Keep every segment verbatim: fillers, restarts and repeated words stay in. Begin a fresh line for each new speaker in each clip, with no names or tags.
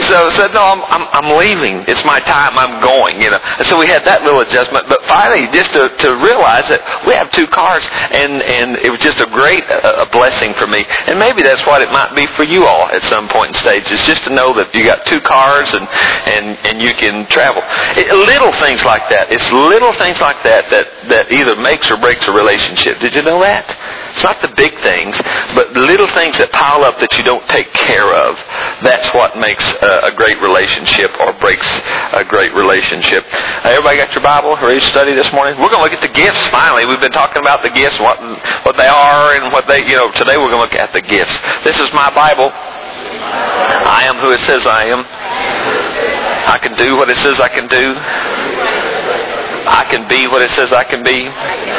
so said, no, I'm, I'm, I'm leaving. It's my time. I'm going, you know. And so we had that little adjustment. But finally, just to, to realize that we have two cars, and, and it was just a great uh, a blessing for me. And maybe that's what it might be for you all at some point in stages, just to know that you got two cars and, and, and you can travel. It, little things like that. It's little things like that, that that either makes or breaks a relationship. Did you know that? It's not the big things, but the little things that pile up that you don't take care of. That's what makes a, a great relationship or breaks a great relationship. Uh, everybody got your Bible ready to study this morning? We're going to look at the gifts finally. We've been talking about the gifts, what what they are and what they, you know, today we're going to look at the gifts. This is my Bible. I am who it says I am. I can do what it says I can do. I can be what it says I can be.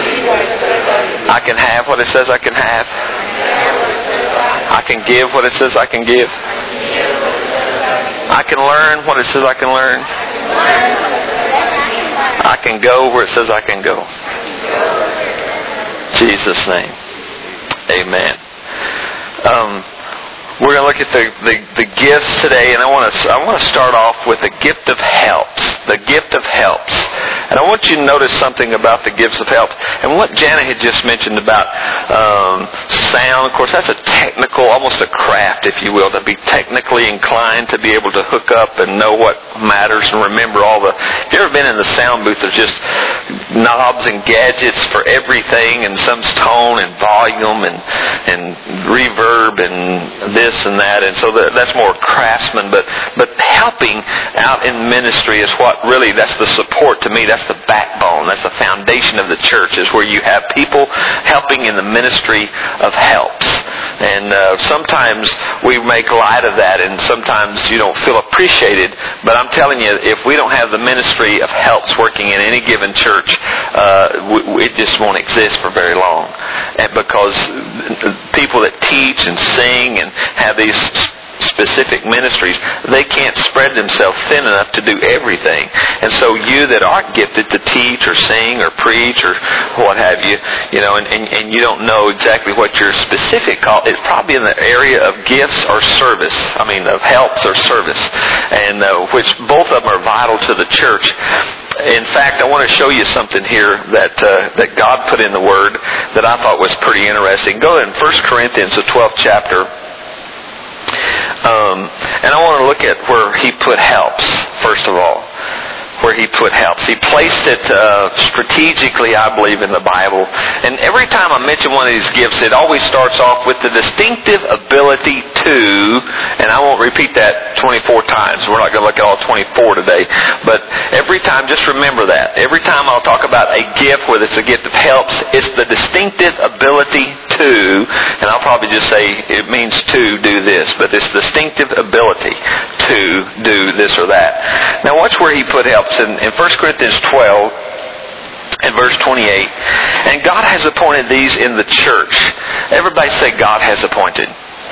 I can have what it says I can have. I can give what it says I can give. I can learn what it says I can learn. I can go where it says I can go. In Jesus' name. Amen. Um, we're going to look at the, the, the gifts today, and I want to I want to start off with the gift of helps. The gift of helps. And I want you to notice something about the gifts of help. And what Janet had just mentioned about um, sound, of course, that's a technical, almost a craft, if you will, to be technically inclined to be able to hook up and know what matters and remember all the... If you've ever been in the sound booth, there's just knobs and gadgets for everything, and some's tone and volume and, and reverb and this and that. And so that, that's more craftsman. But, but helping out in ministry is what really, that's the support to me. That's the backbone. That's the foundation of the church, is where you have people helping in the ministry of helps. And uh, sometimes we make light of that, and sometimes you don't feel appreciated. But I'm telling you, if we don't have the ministry of helps working in any given church, uh, we, it just won't exist for very long. And because people that teach and sing and have these specific ministries, they can't spread themselves thin enough to do everything. And so you that aren't gifted to teach or sing or preach or what have you, you know, and, and, and you don't know exactly what your specific call, it's probably in the area of gifts or service. I mean, of helps or service, and uh, which both of them are vital to the church. In fact, I want to show you something here that uh, that God put in the Word that I thought was pretty interesting. Go in First Corinthians, the twelfth chapter. Um, and I want to look at where he put helps, first of all. Where he put helps. He placed it uh, strategically, I believe, in the Bible. And every time I mention one of these gifts, it always starts off with the distinctive ability to, and I won't repeat that twenty-four times. We're not going to look at all twenty-four today. But every time, just remember that. Every time I'll talk about a gift, whether it's a gift of helps, it's the distinctive ability to, and I'll probably just say it means to do this, but it's distinctive ability to do this or that. Now watch where he put helps. In, in First Corinthians twelve and verse twenty-eight, and God has appointed these in the church. Everybody say, God has appointed.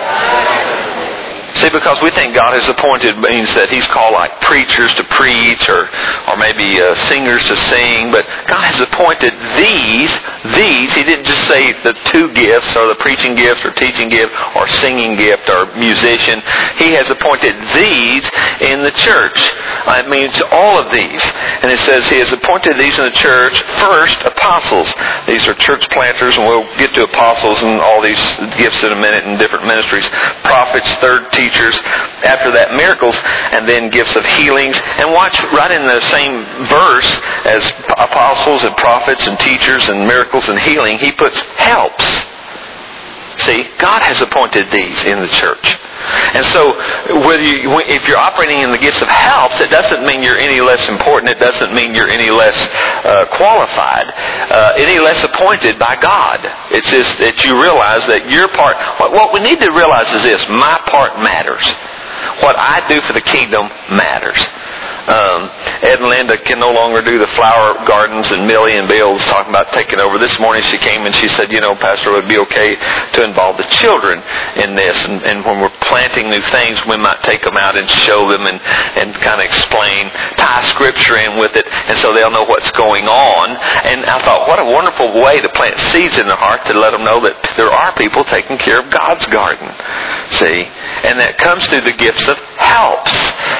See, because we think God has appointed means that He's called like preachers to preach or or maybe uh, singers to sing, but God has appointed these, these, He didn't just say the two gifts or the preaching gift or teaching gift or singing gift or musician. He has appointed these in the church. Uh, it means all of these. And it says He has appointed these in the church. First, apostles. These are church planters, and we'll get to apostles and all these gifts in a minute in different ministries. Prophets, third, teachers. Teachers, after that miracles, and then gifts of healings. And watch right in the same verse as apostles and prophets and teachers and miracles and healing, he puts helps. See, God has appointed these in the church. And so, whether you, if you're operating in the gifts of helps, it doesn't mean you're any less important. It doesn't mean you're any less uh, qualified, uh, any less appointed by God. It's just that you realize that your part, what, what we need to realize is this: my part matters. What I do for the kingdom matters. Um, Ed and Linda can no longer do the flower gardens, and Millie and Bill was talking about taking over. This morning she came and she said, you know, Pastor, it would be okay to involve the children in this. And, and when we're planting new things, we might take them out and show them and, and kind of explain, tie scripture in with it, and so they'll know what's going on. And I thought, what a wonderful way to plant seeds in their heart to let them know that there are people taking care of God's garden. See? And that comes through the gifts of helps.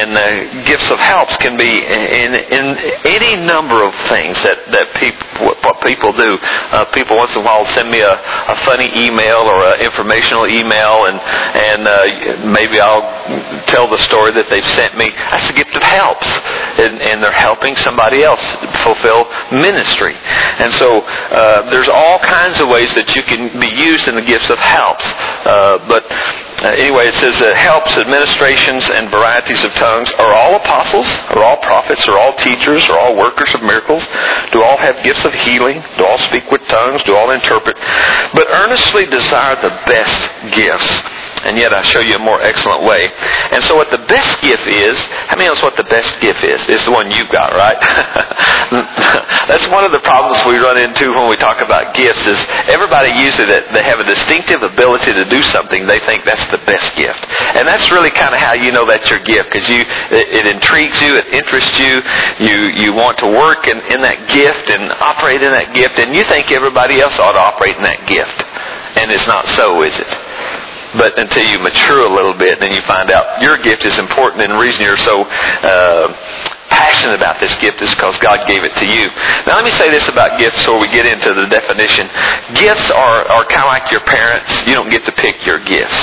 and uh, gifts of helps can be in, in any number of things that, that people, what people do. Uh, people once in a while send me a, a funny email or an informational email, and, and uh, maybe I'll tell the story that they've sent me. That's a gift of helps. And, and they're helping somebody else fulfill ministry. And so uh, there's all kinds of ways that you can be used in the gifts of helps. Uh, but uh, anyway, it says that helps, administrations, and varieties of tongues. Are all apostles? Are all prophets? Are all teachers? Are all workers of miracles? Do all have gifts of healing? Do all speak with tongues? Do all interpret? But earnestly desire the best gifts. And yet I show you a more excellent way. And so what the best gift is, how many knows what the best gift is? It's the one you've got, right? That's one of the problems we run into when we talk about gifts is everybody uses it. They have a distinctive ability to do something. They think that's the best gift. And that's really kind of how you know that's your gift, because you it, it intrigues you, it interests you, you, you want to work in, in that gift and operate in that gift, and you think everybody else ought to operate in that gift. And it's not so, is it? But until you mature a little bit, then you find out your gift is important, and the reason you're so uh, passionate about this gift is because God gave it to you. Now let me say this about gifts before we get into the definition. Gifts are, are kind of like your parents. You don't get to pick your gifts.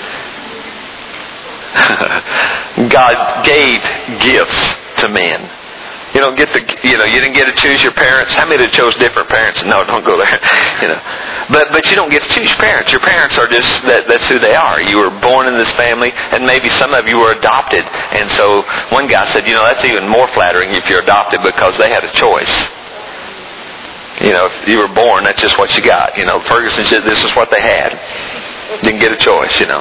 God gave gifts to men. You don't get to, you know, you didn't get to choose your parents. How many that chose different parents? No, don't go there. You know, but but you don't get to choose your parents. Your parents are just that. That's who they are. You were born in this family, and maybe some of you were adopted. And so one guy said, you know, that's even more flattering if you're adopted because they had a choice. You know, if you were born, that's just what you got. You know, Ferguson said this is what they had. Didn't get a choice. You know.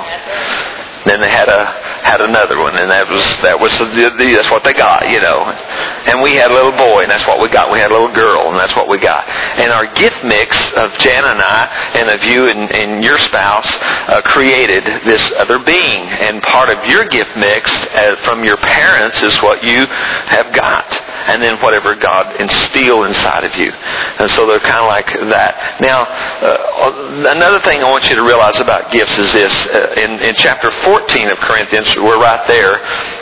Then they had a had another one, and that was that was the, the, that's what they got, you know. And we had a little boy, and that's what we got. We had a little girl, and that's what we got. And our gift mix of Jan and I, and of you and, and your spouse, uh, created this other being. And part of your gift mix uh, from your parents is what you have got, and then whatever God instilled inside of you. And so they're kind of like that. Now, uh, another thing I want you to realize about gifts is this: uh, in in chapter fourteen of Corinthians, we're right there.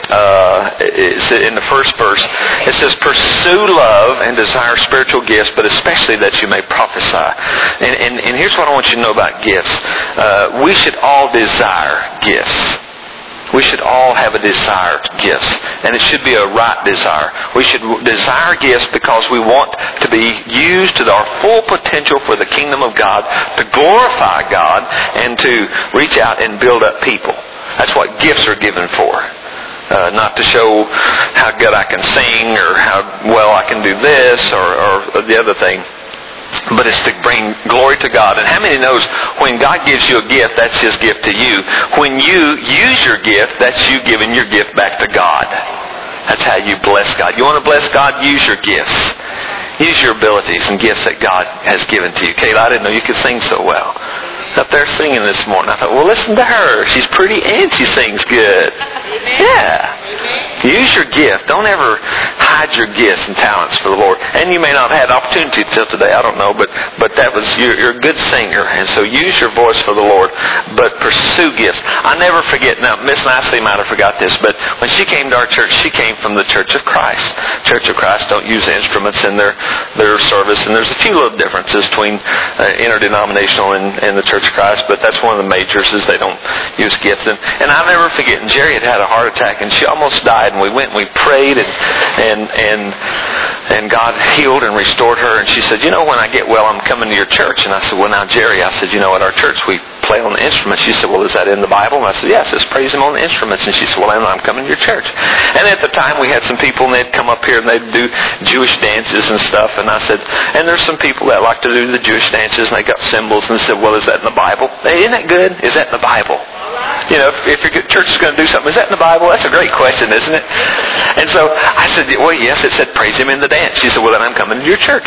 Uh, it's in the first verse. It says, "Pursue love and desire spiritual gifts, but especially that you may prophesy." And, and, and here's what I want you to know about gifts. Uh, we should all desire gifts. We should all have a desire to gifts. And it should be a right desire. We should desire gifts because we want to be used to our full potential for the kingdom of God, to glorify God, and to reach out and build up people. That's what gifts are given for. Uh, not to show how good I can sing or how well I can do this or, or the other thing. But it's to bring glory to God. And how many knows when God gives you a gift, that's His gift to you. When you use your gift, that's you giving your gift back to God. That's how you bless God. You want to bless God? Use your gifts. Use your abilities and gifts that God has given to you. Kayla, I didn't know you could sing so well. Up there singing this morning. I thought, well, listen to her. She's pretty and she sings good. Amen. Yeah. Amen. Use your gift. Don't ever hide your gifts and talents for the Lord. And you may not have had opportunity till today. I don't know. But but that was, you're, you're a good singer. And so use your voice for the Lord. But pursue gifts. I never forget. Now, Miss Nicely might have forgot this. But when she came to our church, she came from the Church of Christ. Church of Christ don't use instruments in their, their service. And there's a few little differences between uh, interdenominational and, and the Church of Christ, but that's one of the majors is they don't use gifts. And, and I'll never forget, and Jerry had had a heart attack, and she almost died, and we went and we prayed, and and and and God healed and restored her, and she said, you know, when I get well, I'm coming to your church. And I said, well, now, Jerry, I said, you know, at our church, we play on the instruments. She said, well, is that in the Bible? And I said, yes, it's praise Him on the instruments. And she said, well, I'm coming to your church. And at the time, we had some people, and they'd come up here, and they'd do Jewish dances and stuff, and I said, and there's some people that like to do the Jewish dances, and they got cymbals, and they said, well, is that in the Bible? Hey, isn't that good? Is that in the Bible? You know, if, if your church is going to do something, is that in the Bible? That's a great question, isn't it? And so I said, well, yes, it said praise Him in the dance. She said, well, then I'm coming to your church.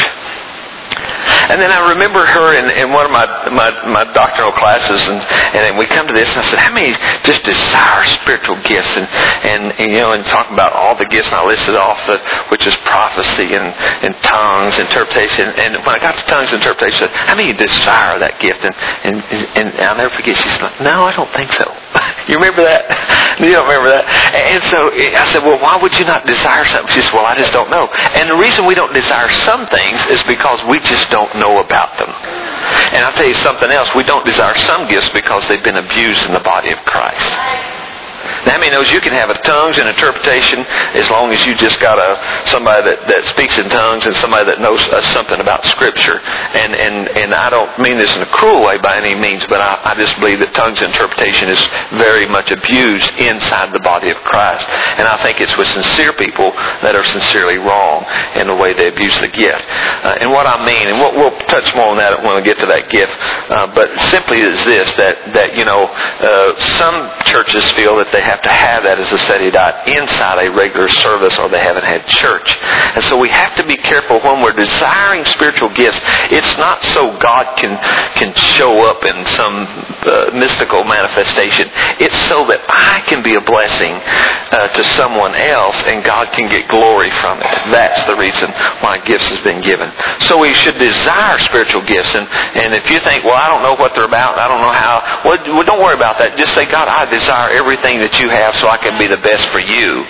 And then I remember her in, in one of my, my, my doctoral classes, and, and then we come to this, and I said, how many just desire spiritual gifts? And, and, and you know, and talking about all the gifts, and I listed off, the, which is prophecy and, and tongues, interpretation. And when I got to tongues and interpretation, I said, how many desire that gift? And, and, and I'll never forget, she said, no, I don't think so. You remember that? You don't remember that? And so I said, well, why would you not desire something? She said, well, I just don't know. And the reason we don't desire some things is because we just don't know about them. And I'll tell you something else. We don't desire some gifts because they've been abused in the body of Christ. Now, how many knows you can have a tongues and interpretation as long as you just got a somebody that, that speaks in tongues and somebody that knows uh, something about Scripture. And, and, and I don't mean this in a cruel way by any means, but I, I just believe that tongues and interpretation is very much abused inside the body of Christ. And I think it's with sincere people that are sincerely wrong in the way they abuse the gift. Uh, and what I mean, and we'll, we'll touch more on that when we get to that gift, uh, but simply is this, that, that you know, uh, some churches feel that they have to have that as a study diet inside a regular service or they haven't had church. And so we have to be careful when we're desiring spiritual gifts. It's not so God can can show up in some uh, mystical manifestation. It's so that I can be a blessing uh, to someone else and God can get glory from it. That's the reason why gifts has been given. So we should desire spiritual gifts. And, and if you think, well, I don't know what they're about, I don't know how, well, well don't worry about that. Just say, God, I desire everything that you have so I can be the best for you.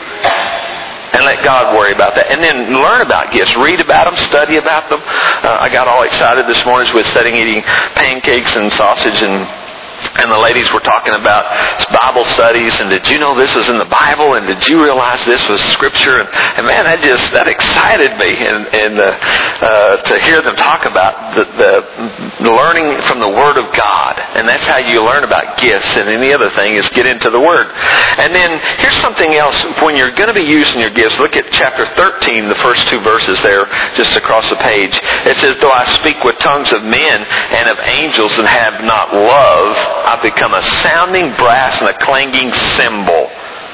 And let God worry about that. And then learn about gifts. Read about them. Study about them. Uh, I got all excited this morning with studying eating pancakes and sausage and And the ladies were talking about Bible studies, and did you know this was in the Bible, and did you realize this was Scripture? And, and man, that just, that excited me. And, and uh, uh, to hear them talk about the, the learning from the Word of God. And that's how you learn about gifts. And any other thing is get into the Word. And then here's something else. When you're going to be using your gifts, look at chapter thirteen, the first two verses there, just across the page. It says, though I speak with tongues of men and of angels and have not love, I become a sounding brass and a clanging cymbal.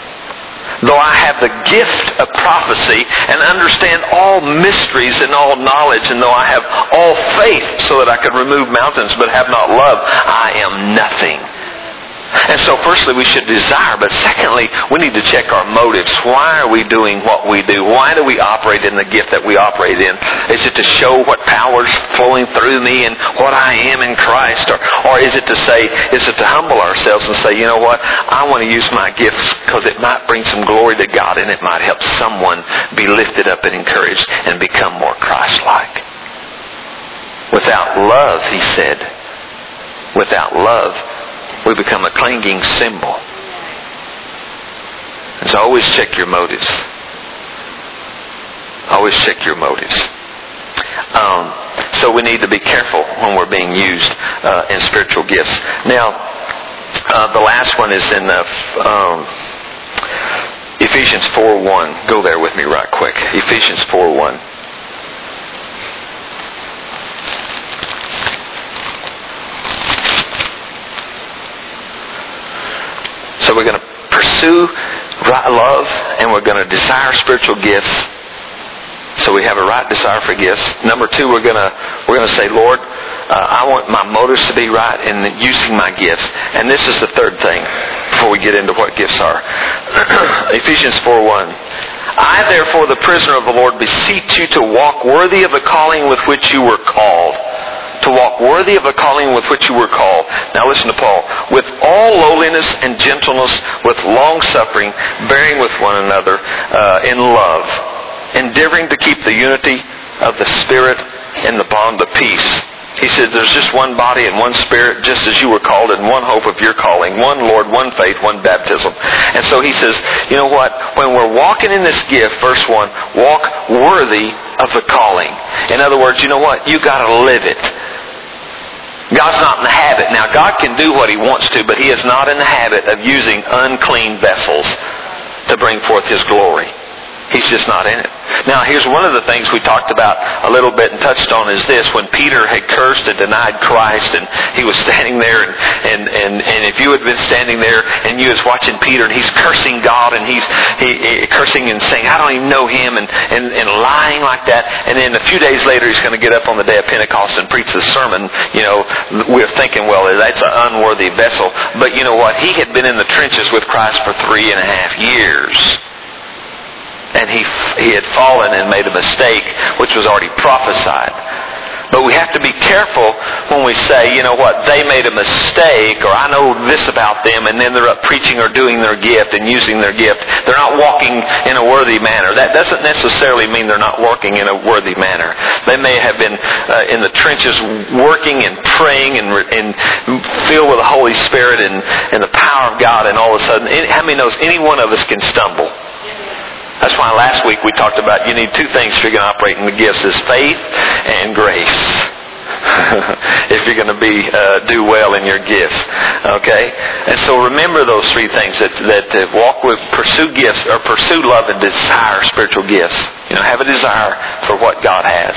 Though I have the gift of prophecy and understand all mysteries and all knowledge, and though I have all faith so that I can remove mountains but have not love, I am nothing. And so firstly we should desire, but secondly we need to check our motives. Why are we doing what we do? Why do we operate in the gift that we operate in? Is it to show what power's flowing through me and what I am in Christ? Or, or is it to say, is it to humble ourselves and say, you know what, I want to use my gifts because it might bring some glory to God and it might help someone be lifted up and encouraged and become more Christ-like. Without love, he said, without love, we become a clanging cymbal. And so always check your motives. Always check your motives. Um, so we need to be careful when we're being used uh, in spiritual gifts. Now, uh, the last one is in uh, um, Ephesians four one. Go there with me right quick. Ephesians four one. So we're going to pursue love, and we're going to desire spiritual gifts. So we have a right desire for gifts. Number two, we're going to we're going to say, Lord, uh, I want my motives to be right in using my gifts. And this is the third thing before we get into what gifts are. Ephesians four one. I, therefore, the prisoner of the Lord, beseech you to walk worthy of the calling with which you were called. To walk worthy of the calling with which you were called. Now listen to Paul. With all lowliness and gentleness, with long suffering, bearing with one another uh, in love, endeavoring to keep the unity of the Spirit in the bond of peace. He says there's just one body and one Spirit, just as you were called, and one hope of your calling, one Lord, one faith, one baptism. And so he says, you know what? When we're walking in this gift, verse one, walk worthy of the calling. In other words, you know what? You got to live it. God's not in the habit. Now, God can do what He wants to, but He is not in the habit of using unclean vessels to bring forth His glory. He's just not in it. Now, here's one of the things we talked about a little bit and touched on is this. When Peter had cursed and denied Christ and he was standing there and, and, and, and if you had been standing there and you was watching Peter and he's cursing God and he's he, he, cursing and saying, I don't even know Him and, and, and lying like that. And then a few days later he's going to get up on the day of Pentecost and preach the sermon. You know, we're thinking, well, that's an unworthy vessel. But you know what? He had been in the trenches with Christ for three and a half years. And he he had fallen and made a mistake, which was already prophesied. But we have to be careful when we say, you know what, they made a mistake, or I know this about them, and then they're up preaching or doing their gift and using their gift. They're not walking in a worthy manner. That doesn't necessarily mean they're not working in a worthy manner. They may have been uh, in the trenches working and praying and, and filled with the Holy Spirit and, and the power of God, and all of a sudden, how many knows any one of us can stumble? That's why last week we talked about you need two things if you're going to operate in the gifts, is faith and grace. If you're going to be uh, do well in your gifts, okay. And so remember those three things: that that uh, walk with, pursue gifts, or pursue love and desire spiritual gifts. You know, have a desire for what God has.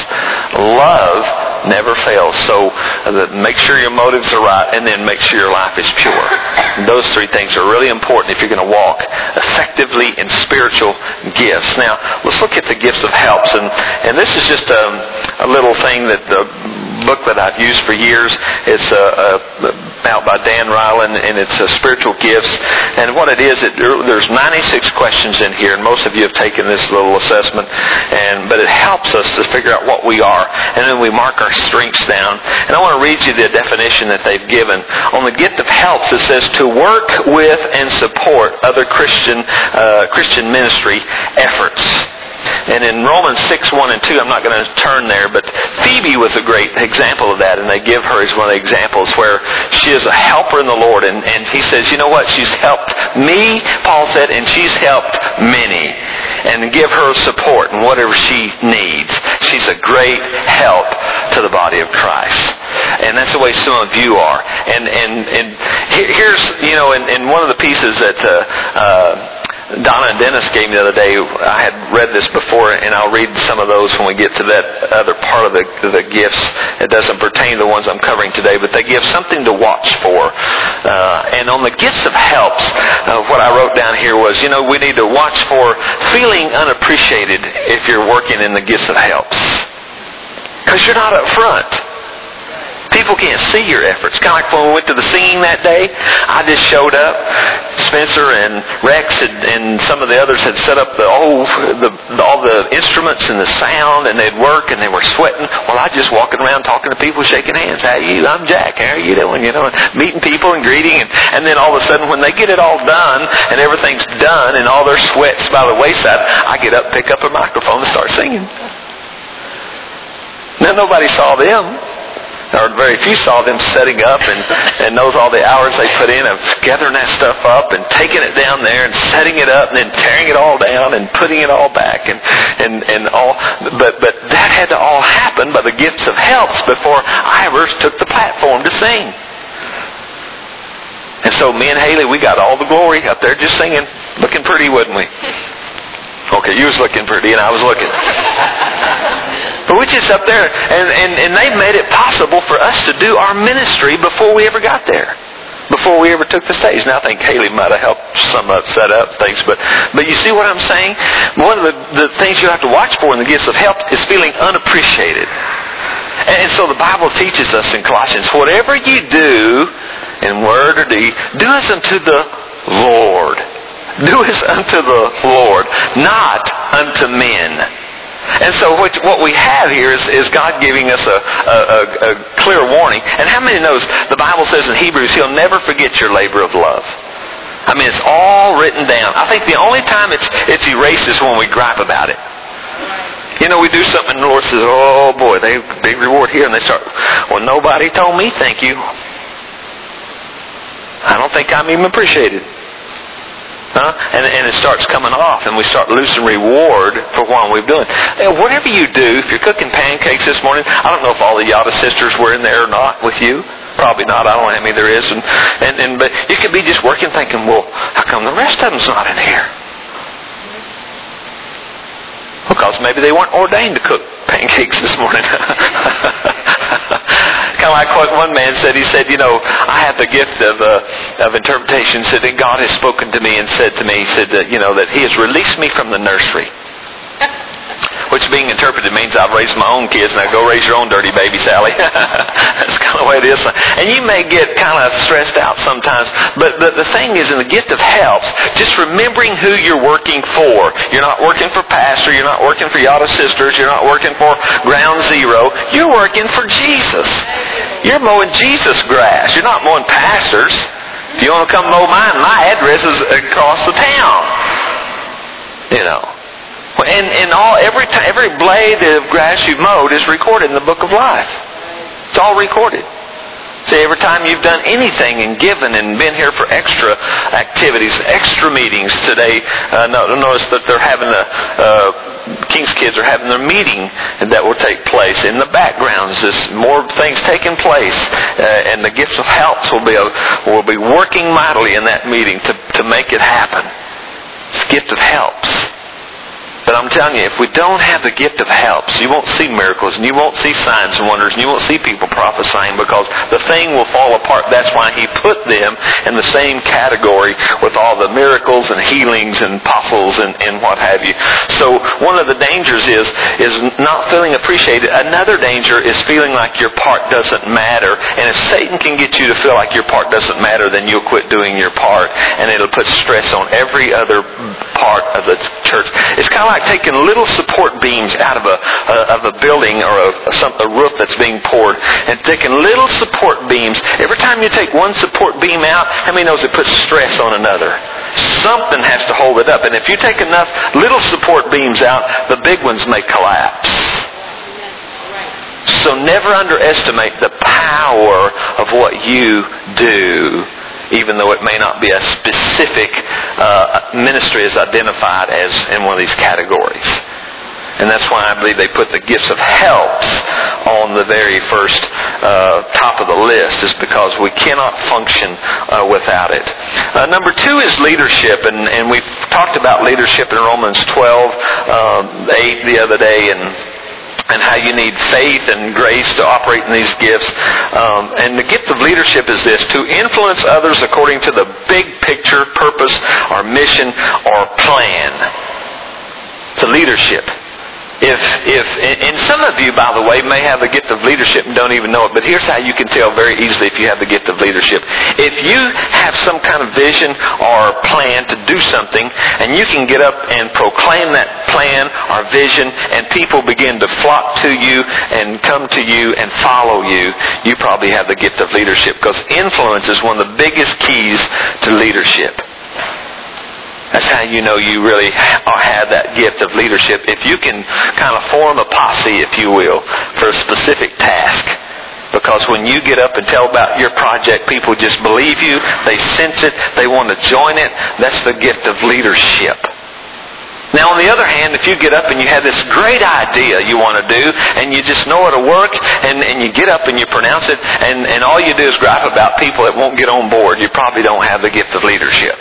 Love never fails. So uh, make sure your motives are right, and then make sure your life is pure. And those three things are really important if you're going to walk effectively in spiritual gifts. Now, let's look at the gifts of helps, and and this is just a, a little thing that the book that I've used for years. It's uh, uh, out by Dan Ryland, and it's uh, Spiritual Gifts. And what it is, it, there's ninety-six questions in here, and most of you have taken this little assessment. And but it helps us to figure out what we are, and then we mark our strengths down. And I want to read you the definition that they've given. On the gift of helps, it says to work with and support other Christian uh, Christian ministry efforts. And in Romans six, one and two, I'm not going to turn there, but Phoebe was a great example of that, and they give her as one of the examples where she is a helper in the Lord, and, and he says, you know what, she's helped me, Paul said, and she's helped many, and give her support in whatever she needs. She's a great help to the body of Christ. And that's the way some of you are. And and, and here's, you know, in, in one of the pieces that uh, uh, Donna and Dennis gave me the other day, I had read this before, and I'll read some of those when we get to that other part of the, the gifts. It doesn't pertain to the ones I'm covering today, but they give something to watch for. Uh, and on the gifts of helps, uh, what I wrote down here was, you know, we need to watch for feeling unappreciated if you're working in the gifts of helps. Because you're not up front. People can't see your efforts. Kind of like when we went to the singing that day. I just showed up. Spencer and Rex had, and some of the others had set up the whole, the, all the instruments and the sound, and they'd work and they were sweating. Well, I just walking around talking to people, shaking hands. How are you? I'm Jack. How are you doing? You know, and meeting people and greeting. And, and then all of a sudden, when they get it all done and everything's done and all their sweat's by the wayside, I get up, pick up a microphone, and start singing. Now nobody saw them. Or very few saw them setting up and, and knows all the hours they put in of gathering that stuff up and taking it down there and setting it up and then tearing it all down and putting it all back and, and, and all. But, but that had to all happen by the gifts of helps before I ever took the platform to sing. And so me and Haley, we got all the glory up there just singing, looking pretty, wouldn't we? Okay, you was looking pretty and I was looking. But we're just up there, and, and, and they made it possible for us to do our ministry before we ever got there, before we ever took the stage. Now, I think Haley might have helped some up, set up things, but but you see what I'm saying? One of the, the things you have to watch for in the gifts of help is feeling unappreciated. And so the Bible teaches us in Colossians, whatever you do in word or deed, do as unto the Lord. Do as unto the Lord, not unto men. And so what, what we have here is, is God giving us a, a, a clear warning. And how many knows the Bible says in Hebrews, He'll never forget your labor of love. I mean, it's all written down. I think the only time it's it's erased is when we gripe about it. You know, we do something and the Lord says, oh boy, they big reward here. And they start, well, nobody told me thank you. I don't think I'm even appreciated. Huh? And, and it starts coming off, and we start losing reward for what we're doing. And whatever you do, if you're cooking pancakes this morning, I don't know if all the Yada sisters were in there or not with you. Probably not. I don't know how many there is. And, and, and but you could be just working thinking, well, how come the rest of them's not in here? Because maybe they weren't ordained to cook pancakes this morning. Kind of like what one man said. He said, you know, I have the gift of uh, of interpretation. He said that God has spoken to me and said to me, he said that, you know, that He has released me from the nursery. which being interpreted means I've raised my own kids. Now go raise your own dirty baby, Sally. That's kind of the way it is. And you may get kind of stressed out sometimes. But the, the thing is, in the gift of helps, just remembering who you're working for. You're not working for pastor. You're not working for Yada Sisters. You're not working for Ground Zero. You're working for Jesus. You're mowing Jesus grass. You're not mowing pastors. If you want to come mow mine, my address is across the town. You know. And, and all every time, every blade of grass you've mowed is recorded in the book of life. It's all recorded. See, every time you've done anything and given and been here for extra activities, extra meetings today, uh, notice that they're having a, uh, King's Kids are having their meeting that will take place. In the backgrounds, there's more things taking place, uh, and the gifts of helps will be, a, will be working mightily in that meeting to, to make it happen. It's a gift of helps. But I'm telling you, if we don't have the gift of helps, you won't see miracles, and you won't see signs and wonders, and you won't see people prophesying, because the thing will fall apart. That's why He put them in the same category with all the miracles and healings and apostles and, and what have you. So one of the dangers is, is not feeling appreciated. Another danger is feeling like your part doesn't matter. And if Satan can get you to feel like your part doesn't matter, then you'll quit doing your part, and it'll put stress on every other part of the church. It's kind of like taking little support beams out of a, a of a building or a, some, a roof that's being poured, and taking little support beams. Every time you take one support beam out, how many knows it puts stress on another? Something has to hold it up. And if you take enough little support beams out, the big ones may collapse. So never underestimate the power of what you do, even though it may not be a specific uh, ministry as identified as in one of these categories. And that's why I believe they put the gifts of helps on the very first uh, top of the list, is because we cannot function uh, without it. Uh, number two is leadership, and, and we've talked about leadership in Romans twelve, um, eight the other day, and and how you need faith and grace to operate in these gifts. Um, and the gift of leadership is this: to influence others according to the big picture, purpose, or mission, or plan. To leadership. If, if, and some of you, by the way, may have the gift of leadership and don't even know it, but here's how you can tell very easily if you have the gift of leadership. If you have some kind of vision or plan to do something, and you can get up and proclaim that plan or vision, and people begin to flock to you and come to you and follow you, you probably have the gift of leadership, because influence is one of the biggest keys to leadership. That's how you know you really have that gift of leadership. If you can kind of form a posse, if you will, for a specific task. Because when you get up and tell about your project, people just believe you, they sense it, they want to join it. That's the gift of leadership. Now, on the other hand, if you get up and you have this great idea you want to do, and you just know it'll work, and, and you get up and you pronounce it, and, and all you do is gripe about people that won't get on board, you probably don't have the gift of leadership.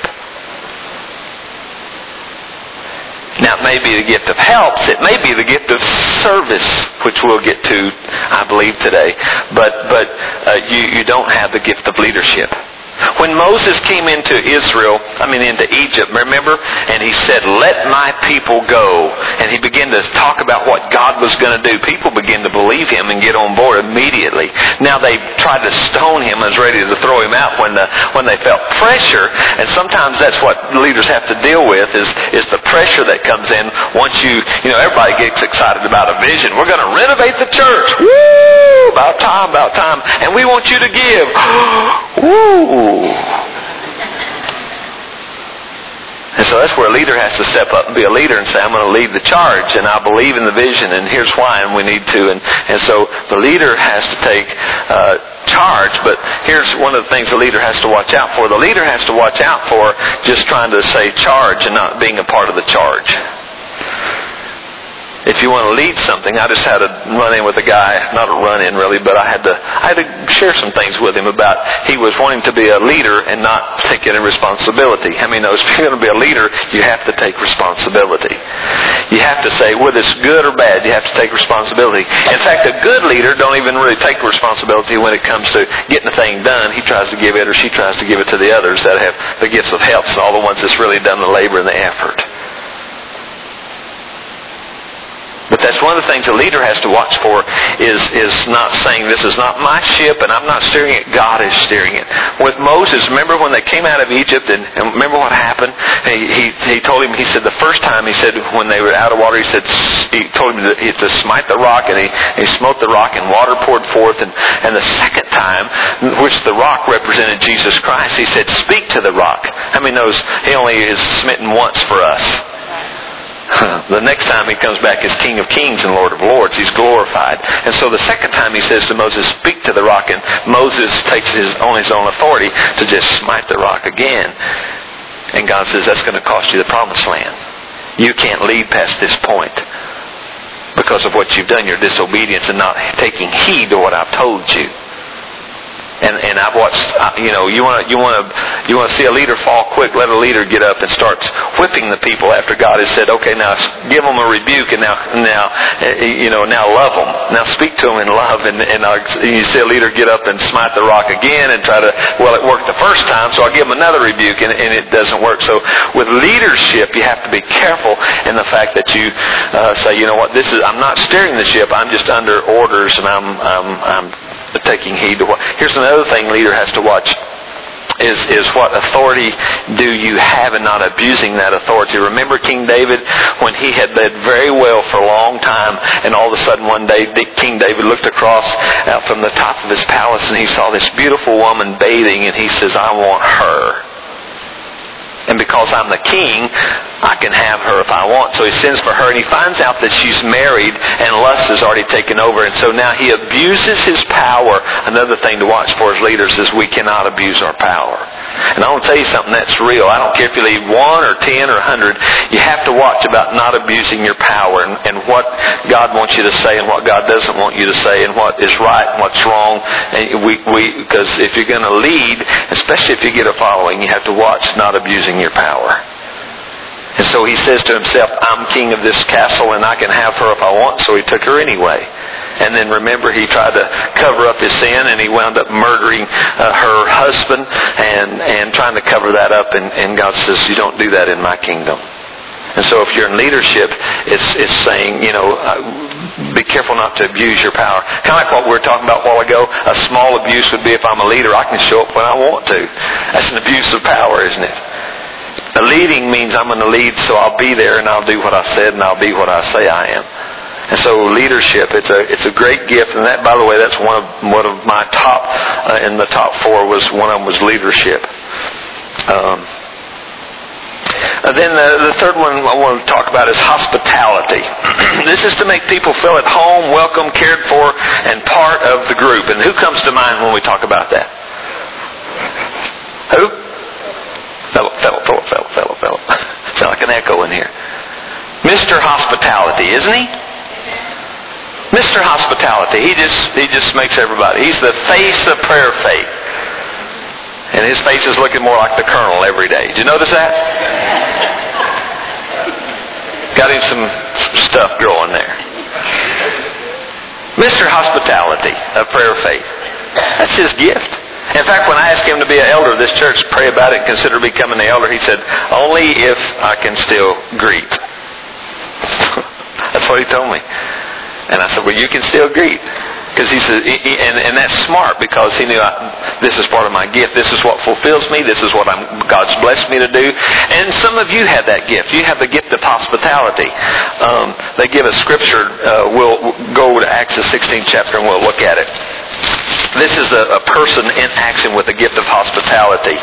Now, it may be the gift of helps. It may be the gift of service, which we'll get to, I believe, today. But but uh, you, you don't have the gift of leadership. When Moses came into Israel, I mean into Egypt, remember? And he said, "Let my people go." And he began to talk about what God was going to do. People began to believe him and get on board immediately. Now they tried to stone him and was ready to throw him out when the when they felt pressure. And sometimes that's what leaders have to deal with, is, is the pressure that comes in once you, you know, everybody gets excited about a vision. We're going to renovate the church. Woo! About time, about time. And we want you to give. Woo! And so that's where a leader has to step up and be a leader and say, I'm going to lead the charge, and I believe in the vision, and here's why, and we need to. And, and so the leader has to take uh, charge, but here's one of the things the leader has to watch out for. The leader has to watch out for just trying to say charge and not being a part of the charge. If you want to lead something, I just had a run-in with a guy, not a run-in really, but I had to I had to share some things with him about he was wanting to be a leader and not take any responsibility. How many knows if you're going to be a leader, you have to take responsibility. You have to say whether it's good or bad, you have to take responsibility. In fact, a good leader don't even really take responsibility when it comes to getting the thing done. He tries to give it, or she tries to give it to the others that have the gifts of helps, and all the ones that's really done the labor and the effort. But one of the things a leader has to watch for is, is not saying, this is not my ship and I'm not steering it, God is steering it. With Moses, remember when they came out of Egypt and, and remember what happened? He, he, he told him, he said the first time, he said when they were out of water, he said, he told him to, to smite the rock, and he, he smote the rock and water poured forth. And, and the second time, which the rock represented Jesus Christ, he said, speak to the rock. How many knows he only is smitten once for us? The next time he comes back as King of Kings and Lord of Lords, he's glorified. And so the second time he says to Moses, speak to the rock, and Moses takes his on his own authority to just smite the rock again. And God says, that's going to cost you the promised land. You can't lead past this point because of what you've done, your disobedience and not taking heed to what I've told you. And and I've watched, you know, you want to you want to you want to see a leader fall quick. Let a leader get up and start whipping the people after God has said, okay, now give them a rebuke, and now now you know now love them. Now speak to them in love, and and you see a leader get up and smite the rock again and try to, well, it worked the first time, so I'll give them another rebuke, and, and it doesn't work. So with leadership, you have to be careful in the fact that you uh, say, you know what, this is I'm not steering the ship. I'm just under orders, and I'm I'm I'm taking heed to what. Here's another thing leader has to watch is is what authority do you have, and not abusing that authority. Remember King David, when he had led very well for a long time, and all of a sudden one day King David looked across out from the top of his palace and he saw this beautiful woman bathing, and he says, I want her. And because I'm the king, I can have her if I want. So he sends for her, and he finds out that she's married and lust has already taken over. And so now he abuses his power. Another thing to watch for as leaders is we cannot abuse our power. And I want to tell you something that's real. I don't care if you lead one or ten or a hundred. You have to watch about not abusing your power, and, and what God wants you to say and what God doesn't want you to say, and what is right and what's wrong. And we, we, because if you're going to lead, especially if you get a following, you have to watch not abusing your power. And so he says to himself, I'm king of this castle and I can have her if I want. So he took her anyway. And then remember, he tried to cover up his sin, and he wound up murdering uh, her husband and, and trying to cover that up. And, and God says, you don't do that in my kingdom. And so if you're in leadership, it's it's saying, you know, uh, be careful not to abuse your power. Kind of like what we were talking about a while ago. A small abuse would be if I'm a leader, I can show up when I want to. That's an abuse of power, isn't it? A leading means I'm going to lead, so I'll be there and I'll do what I said and I'll be what I say I am. And so leadership, it's a it's a great gift. And that, by the way, that's one of one of my top uh, in the top four was one of them was leadership. Um, and then the, the third one I want to talk about is hospitality. This is to make people feel at home, welcome, cared for, and part of the group. And who comes to mind when we talk about that? Who? Fellow, fellow, fellow, fellow, fellow, fellow. Sound like an echo in here. Mister Hospitality, isn't he? Mister Hospitality. He just he just makes everybody. He's the face of prayer faith. And his face is looking more like the Colonel every day. Did you notice that? Got him some stuff growing there. Mister Hospitality of prayer faith. That's his gift. In fact, when I asked him to be an elder of this church, pray about it, and consider becoming an elder, he said, only if I can still greet. That's what he told me. And I said, well, you can still greet. Because he said, and, and that's smart, because he knew I, this is part of my gift. This is what fulfills me. This is what I'm, God's blessed me to do. And some of you have that gift. You have the gift of hospitality. Um, they give us scripture. Uh, we'll, we'll go to Acts the sixteenth chapter and we'll look at it. This is a, a person in action with the gift of hospitality.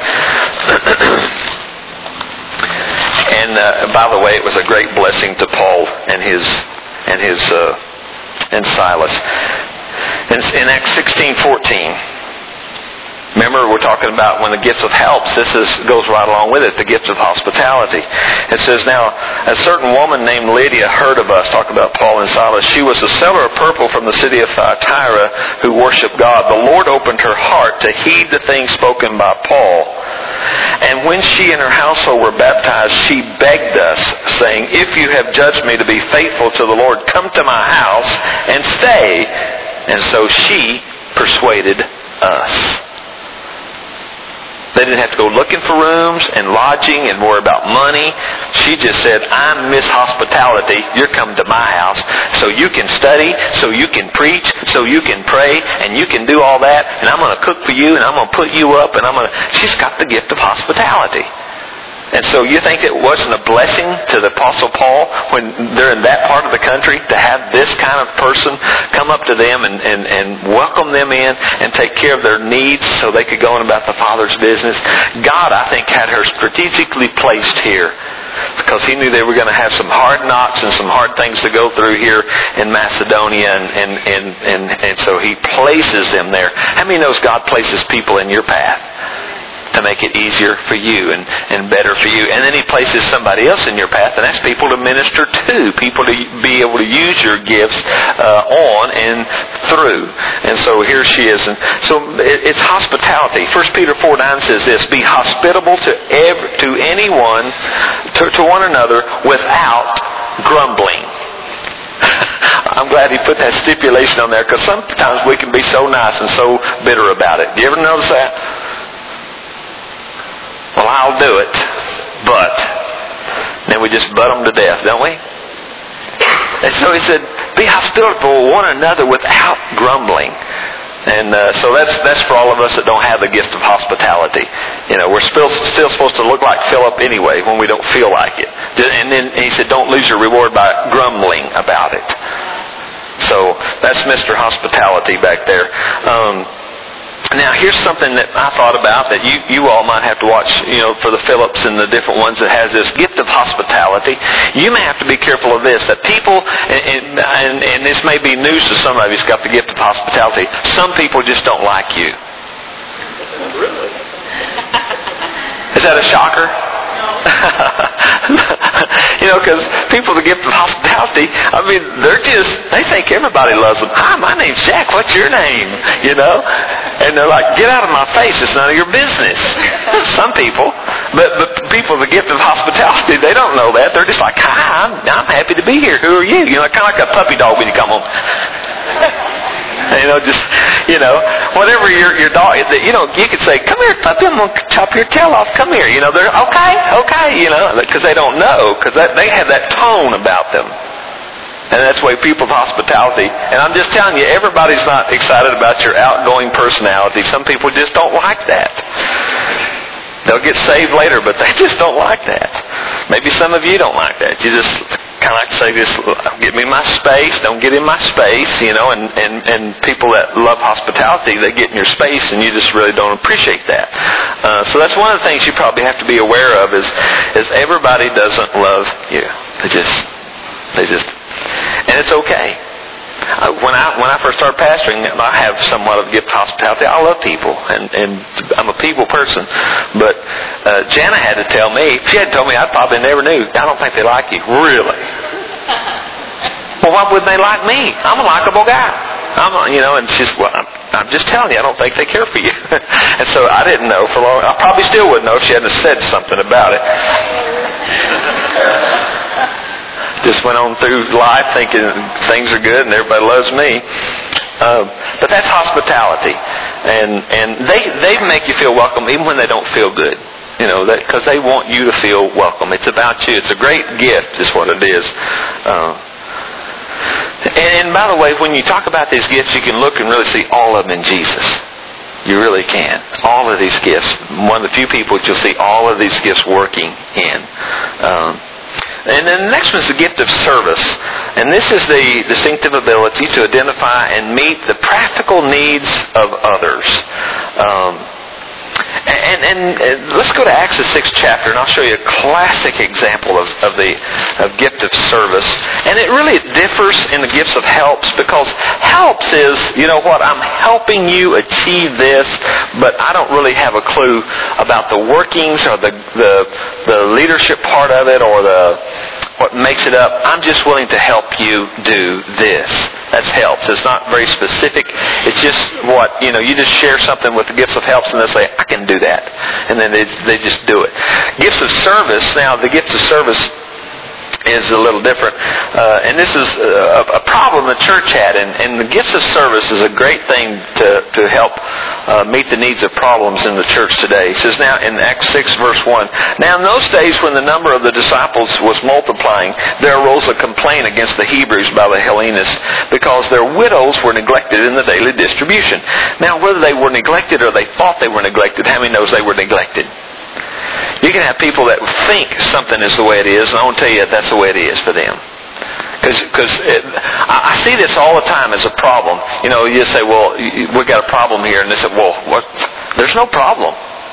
And uh, by the way, it was a great blessing to Paul and his and his uh, and Silas. In, in Acts sixteen fourteen, remember we're talking about when the gifts of helps. This is goes right along with it. The gifts of hospitality. It says, now a certain woman named Lydia heard of us. Talk about Paul and Silas. She was a seller of purple from the city of Thyatira who worshipped God. The Lord opened her heart to heed the things spoken by Paul. And when she and her household were baptized, she begged us, saying, if you have judged me to be faithful to the Lord, come to my house and stay. And so she persuaded us. They didn't have to go looking for rooms and lodging and worry about money. She just said, I'm Miss Hospitality. You're coming to my house so you can study, so you can preach, so you can pray, and you can do all that. And I'm going to cook for you, and I'm going to put you up, and I'm going to... She's got the gift of hospitality. And so you think it wasn't a blessing to the Apostle Paul when they're in that part of the country to have this kind of person come up to them and, and, and welcome them in and take care of their needs so they could go on about the Father's business? God, I think, had her strategically placed here because He knew they were going to have some hard knocks and some hard things to go through here in Macedonia, and, and, and, and, and so He places them there. How many knows God places people in your path to make it easier for you and, and better for you? And then He places somebody else in your path, and that's people to minister to, people to be able to use your gifts uh, on and through. And so here she is. And so it, it's hospitality. First Peter four nine says this, be hospitable to every, to anyone, to, to one another, without grumbling. I'm glad He put that stipulation on there, because sometimes we can be so nice and so bitter about it. Do you ever notice that? Well, I'll do it, but then we just butt them to death, don't we? And so he said, be hospitable to one another without grumbling. And uh, so that's that's for all of us that don't have the gift of hospitality. You know, we're still still supposed to look like Philip anyway when we don't feel like it. And then he said, don't lose your reward by grumbling about it. So that's Mister Hospitality back there. Um, Now, here's something that I thought about that you, you all might have to watch, you know, for the Phillips and the different ones that has this gift of hospitality. You may have to be careful of this, that people, and, and, and this may be news to some of you who's got the gift of hospitality, some people just don't like you.
Really?
Is that a shocker? You know, because people with the gift of hospitality, I mean, they're just, they think everybody loves them. Hi, my name's Jack. What's your name? You know? And they're like, get out of my face. It's none of your business. Some people. But, but people with the gift of hospitality, they don't know that. They're just like, hi, I'm, I'm happy to be here. Who are you? You know, kind of like a puppy dog when you come home. You know, just, you know, whatever your your dog, you know, you could say, come here, puppy, I'm going to chop your tail off. Come here. You know, they're, okay, okay, you know, because they don't know, because they have that tone about them. And that's the way people of hospitality, and I'm just telling you, everybody's not excited about your outgoing personality. Some people just don't like that. They'll get saved later, but they just don't like that. Maybe some of you don't like that. You just kind of like say, just give me my space, don't get in my space, you know, and, and, and people that love hospitality, they get in your space and you just really don't appreciate that. Uh, so that's one of the things you probably have to be aware of is, is everybody doesn't love you. They just, they just, and it's okay. Uh, when I when I first started pastoring, I have somewhat of a gift of hospitality. I love people, and, and I'm a people person. But uh, Jana had to tell me. If she had told me, I probably never knew. I don't think they like you. Really? Well, why wouldn't they like me? I'm a likable guy. I'm, a, you know, and she's well. I'm, I'm just telling you, I don't think they care for you. And so I didn't know for long. I probably still wouldn't know if she hadn't said something about it. Just went on through life thinking things are good and everybody loves me. Um, but that's hospitality. And and they, they make you feel welcome even when they don't feel good. You know, because they want you to feel welcome. It's about you. It's a great gift is what it is. Uh, and, and by the way, when you talk about these gifts, you can look and really see all of them in Jesus. You really can. All of these gifts. One of the few people that you'll see all of these gifts working in. Um, And then the next one is the gift of service. And this is the distinctive ability to identify and meet the practical needs of others. Um, and, and, and let's go to Acts the sixth chapter, and I'll show you a classic example of, of the of gift of service. And it really differs in the gifts of helps, because helps is, you know what, I'm helping you achieve this, but I don't really have a clue about the workings or the the, the leadership part of it or the what makes it up. I'm just willing to help you do this. That's helps. It's not very specific. It's just what, you know, you just share something with the gifts of helps and they say, I can do that. And then they, they just do it. Gifts of service, now the gifts of service is a little different. Uh, and this is a, a problem the church had. And, and the gifts of service is a great thing to, to help uh, meet the needs of problems in the church today. It says now in Acts six verse one, now in those days when the number of the disciples was multiplying, there arose a complaint against the Hebrews by the Hellenists because their widows were neglected in the daily distribution. Now whether they were neglected or they thought they were neglected, how many knows they were neglected? You can have people that think something is the way it is, and I want to tell you that that's the way it is for them. Because I see this all the time as a problem. You know, you say, well, we've got a problem here, and they say, well, what? There's no problem.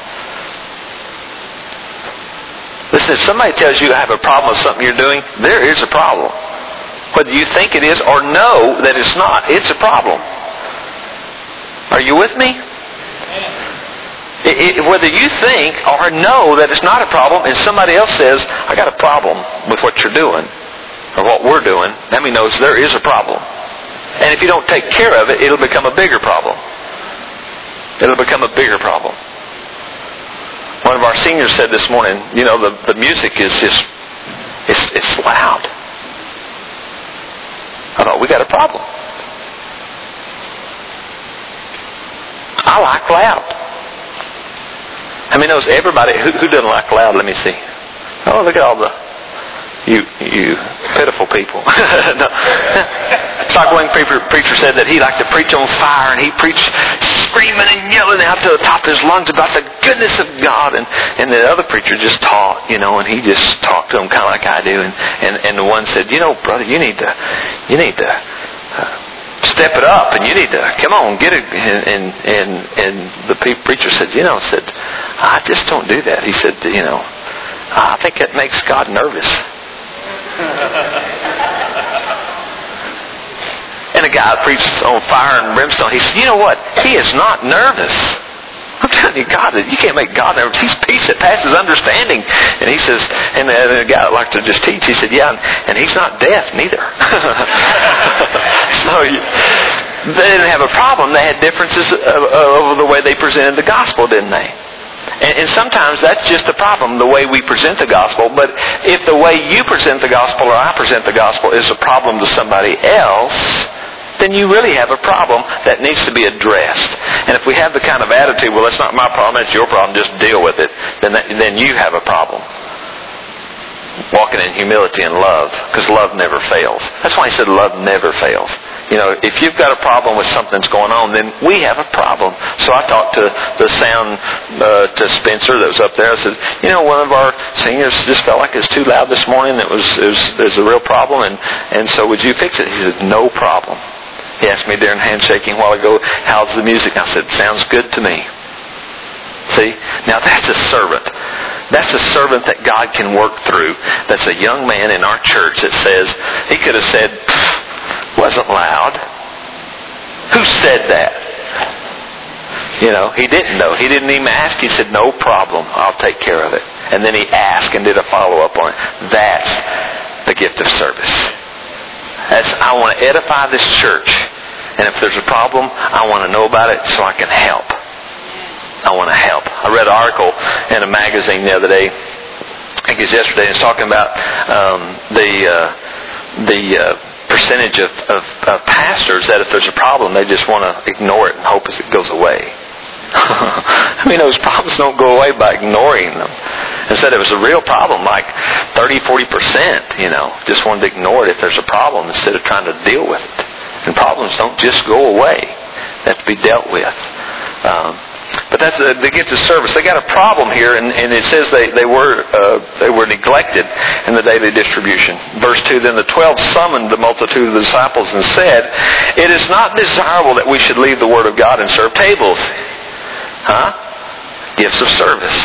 Listen, if somebody tells you I have a problem with something you're doing, there is a problem. Whether you think it is or know that it's not, it's a problem. Are you with me? It, it, whether you think or know that it's not a problem and somebody else says, I got a problem with what you're doing or what we're doing, that means knows there is a problem. And if you don't take care of it, it'll become a bigger problem. It'll become a bigger problem. One of our seniors said this morning, you know, the, the music is just, it's, it's loud. I thought, we got a problem. I like loud. I mean, knows everybody who, who doesn't like loud. Let me see. Oh, look at all the you you pitiful people. No. Stock Wing preacher, preacher said that he liked to preach on fire, and he preached screaming and yelling out to the top of his lungs about the goodness of God. And, and the other preacher just taught, you know, and he just talked to him kind of like I do. And, and, and the one said, you know, brother, you need to, you need to. Uh, Step it up, and you need to come on, get it. And and and, and the preacher said, you know, said, I just don't do that. He said, you know, I think that makes God nervous. And a guy preached on fire and brimstone. He said, you know what? He is not nervous. I'm telling you, God, you can't make God nervous. He's peace that passes understanding. And he says, and the guy that liked to just teach, he said, yeah, and he's not deaf neither. So you, they didn't have a problem. They had differences over the way they presented the gospel, didn't they? And, and sometimes that's just the problem, the way we present the gospel. But if the way you present the gospel or I present the gospel is a problem to somebody else, then you really have a problem that needs to be addressed. And if we have the kind of attitude, well, that's not my problem, it's your problem, just deal with it, then that, then you have a problem. Walking in humility and love, because love never fails. That's why he said love never fails. You know, if you've got a problem with something that's going on, then we have a problem. So I talked to the sound, uh, to Spencer that was up there. I said, you know, one of our seniors just felt like it was too loud this morning. It was, it was, it was a real problem, and, and so would you fix it? He said, no problem. He asked me during handshaking a while ago, how's the music? I said, sounds good to me. See? Now that's a servant. That's a servant that God can work through. That's a young man in our church that says, he could have said, wasn't loud. Who said that? You know, he didn't know. He didn't even ask. He said, no problem. I'll take care of it. And then he asked and did a follow-up on it. That's the gift of service. That's, I want to edify this church. And if there's a problem, I want to know about it so I can help. I want to help. I read an article in a magazine the other day. I think it was yesterday. It's talking about um, the uh, the uh, percentage of, of, of pastors that if there's a problem, they just want to ignore it and hope as it goes away. I mean, those problems don't go away by ignoring them. Instead, it was a real problem, like thirty, forty percent, you know, just wanted to ignore it if there's a problem instead of trying to deal with it. And problems don't just go away. They have to be dealt with. Um, but that's the, the gift of service. They got a problem here, and, and it says they, they were uh, they were neglected in the daily distribution. Verse two, then the twelve summoned the multitude of the disciples and said, it is not desirable that we should leave the word of God and serve tables. Huh? Gifts of service.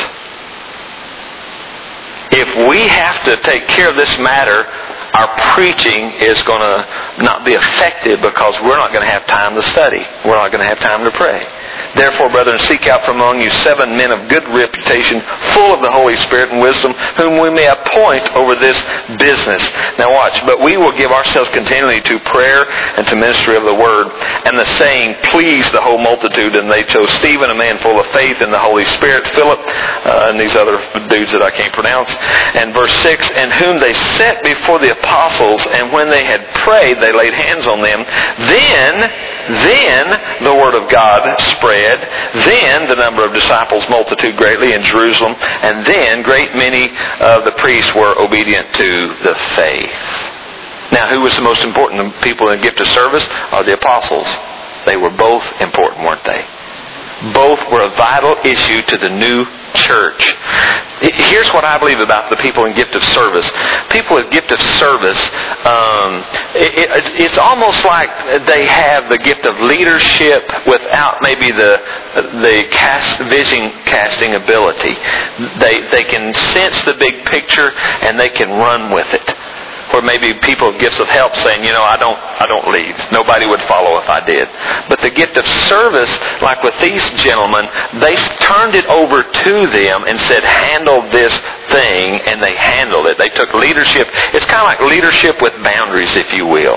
If we have to take care of this matter, our preaching is going to not be effective because we're not going to have time to study. We're not going to have time to pray. Therefore, brethren, seek out from among you seven men of good reputation, full of the Holy Spirit and wisdom, whom we may appoint over this business. Now watch. But we will give ourselves continually to prayer and to ministry of the word. And the saying pleased the whole multitude, and they chose Stephen, a man full of faith in the Holy Spirit, Philip, uh, and these other dudes that I can't pronounce. And verse six, and whom they set before the apostles, and when they had prayed, they laid hands on them. Then, then the word of God spread. Then the number of disciples multitude greatly in Jerusalem. And then great many of the priests were obedient to the faith. Now, who was the most important? The people in the gift of service or the apostles? They were both important, weren't they? Both were a vital issue to the new church. Here's what I believe about the people in gift of service. People with gift of service, um, it, it, it's almost like they have the gift of leadership without maybe the the cast, vision casting ability. They they can sense the big picture and they can run with it. Or maybe people with gifts of help saying, you know, I don't I don't lead. Nobody would follow if I did. But the gift of service, like with these gentlemen, they turned it over to them and said, handle this thing, and they handled it. They took leadership. It's kind of like leadership with boundaries, if you will.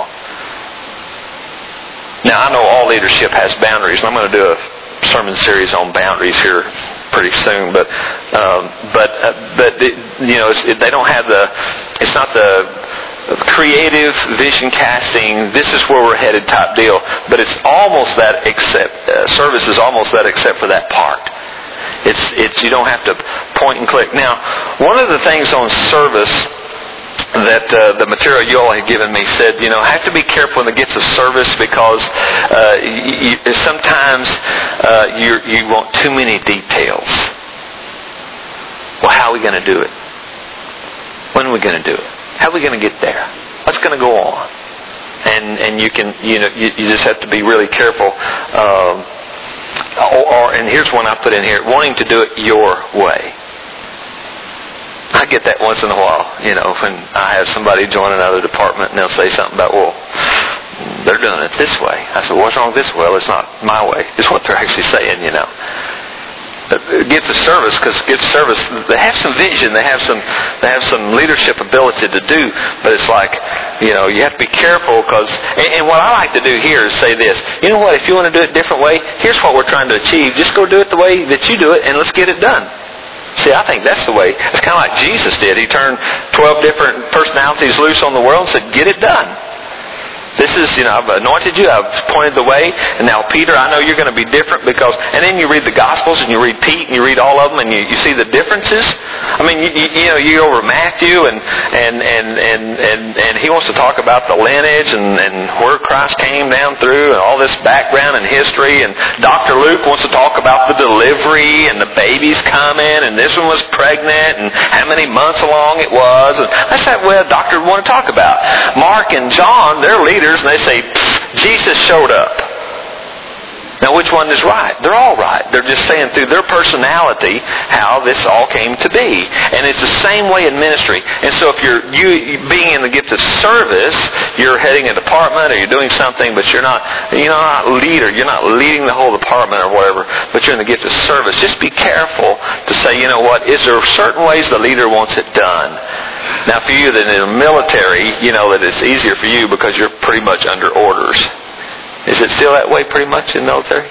Now, I know all leadership has boundaries, and I'm going to do a sermon series on boundaries here pretty soon, but um, but uh, but it, you know it's, it, they don't have the it's not the creative vision casting, this is where we're headed type deal, but it's almost that except uh, service is almost that except for that part. It's it's you don't have to point and click. Now, one of the things on service that uh, the material you all had given me said, you know, have to be careful in the gifts of service because uh, you, sometimes uh, you you want too many details. Well, how are we going to do it? When are we going to do it? How are we going to get there? What's going to go on? And and you can you know you, you just have to be really careful. Um, or, or and here's one I put in here: wanting to do it your way. I get that once in a while, you know, when I have somebody join another department and they'll say something about, well, they're doing it this way. I said, what's wrong with this? Well, it's not my way. It's what they're actually saying, you know. Gift of service, because gift of service, they have some vision, they have some, they have some leadership ability to do, but it's like, you know, you have to be careful because, and, and what I like to do here is say this, you know what, if you want to do it a different way, here's what we're trying to achieve. Just go do it the way that you do it and let's get it done. See, I think that's the way. It's kind of like Jesus did. He turned twelve different personalities loose on the world and said, get it done. This is, you know, I've anointed you, I've pointed the way, and now Peter, I know you're going to be different because, and then you read the Gospels and you read Pete and you read all of them and you, you see the differences. I mean, you, you, you know, you go over Matthew and, and, and, and, and, and he wants to talk about the lineage and, and where Christ came down through and all this background and history, and Doctor Luke wants to talk about the delivery and the babies coming and this one was pregnant and how many months along it was. And that's that way a doctor would want to talk about. Mark and John, they're leaders. And they say, Jesus showed up. Now, which one is right? They're all right. They're just saying through their personality how this all came to be. And it's the same way in ministry. And so if you're you being in the gift of service, you're heading a department or you're doing something, but you're not, you're not a leader. You're not leading the whole department or whatever, but you're in the gift of service. Just be careful to say, you know what, is there certain ways the leader wants it done? Now, for you that in the military, you know that it's easier for you because you're pretty much under orders. Is it still that way pretty much in the military?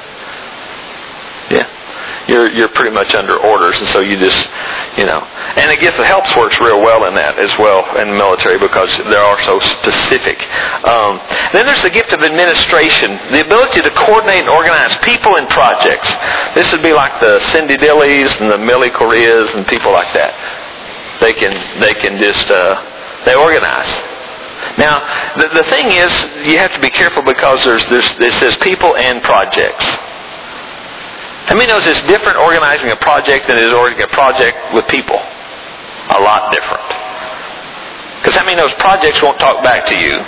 Yeah. You're you're pretty much under orders, and so you just, you know. And the gift of helps works real well in that as well in the military because they are so specific. Um, then there's the gift of administration, the ability to coordinate and organize people and projects. This would be like the Cindy Dillies and the Millie Correas and people like that. They can they can just uh, they organize. Now the the thing is, you have to be careful because there's there's it says people and projects. How many knows it's different organizing a project than it is organizing a project with people? A lot different. Because how many knows projects won't talk back to you?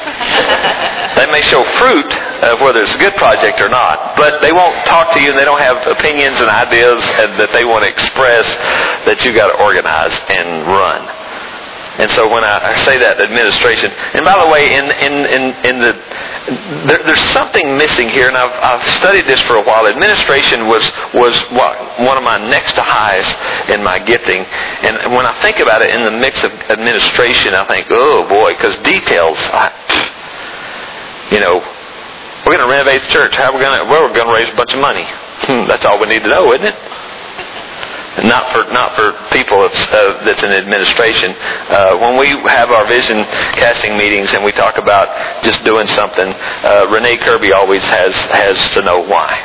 They may show fruit of whether it's a good project or not, but they won't talk to you and they don't have opinions and ideas that they want to express that you got to organize and run. And so when I, I say that administration, and by the way, in in in, in the there, there's something missing here, and I've I've studied this for a while. Administration was was one of my next to highs in my gifting, and when I think about it in the mix of administration, I think, oh boy, because details, I, you know, we're going to renovate the church. How are we going to? Well, we're going to raise a bunch of money. Hmm, that's all we need to know, isn't it? Not for not for people of, uh, that's in administration. Uh, when we have our vision casting meetings and we talk about just doing something, uh, Renee Kirby always has has to know why.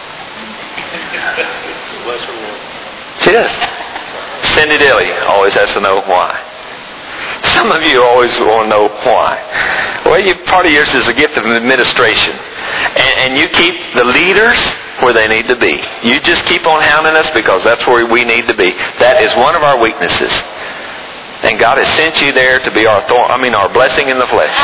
She does. Cindy Daly always has to know why. Some of you always want to know why. Well, you, part of yours is a gift of administration, and, and you keep the leaders where they need to be. You just keep on hounding us because that's where we need to be. That is one of our weaknesses. And God has sent you there to be our thorn, I mean our blessing in the flesh.